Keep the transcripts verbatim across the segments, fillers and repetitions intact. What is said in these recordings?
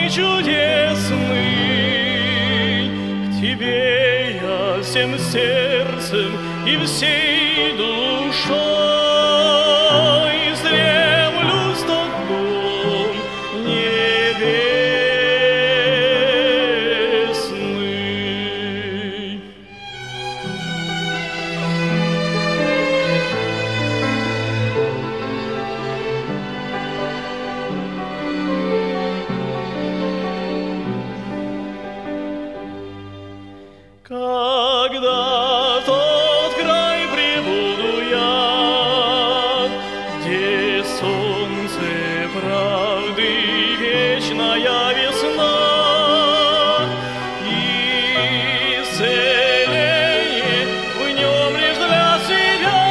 мой чудесный, к тебе я всем сердцем и всей душой стремлюсь в тот дом небесный. Когда в тот край прибуду я, где солнце правды, вечная весна и исцеление в нем лишь для себя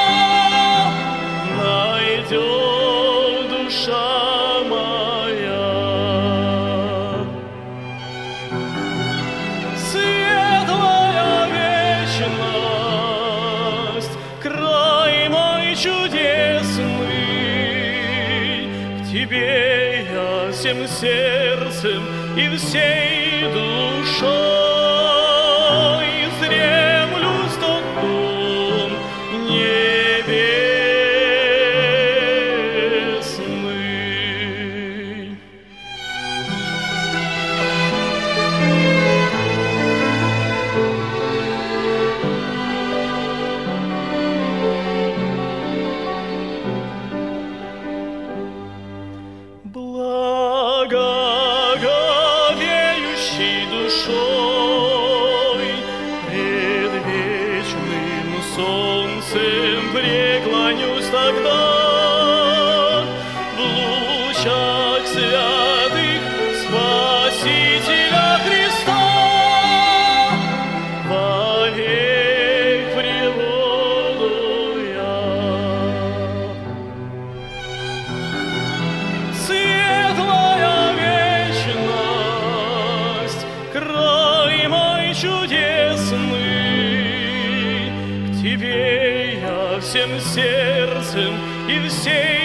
найдет душа моя. Край мой чудесный, к тебе я всем сердцем и всей душой стремлюсь в тот дом небесный. Благоговеющей душой пред вечным солнцем преклонюсь тогда в лучах святых Спасителя Христа. Вовек пребуду я. Светлая вечность, край мой чудесный, к тебе я всем сердцем и всей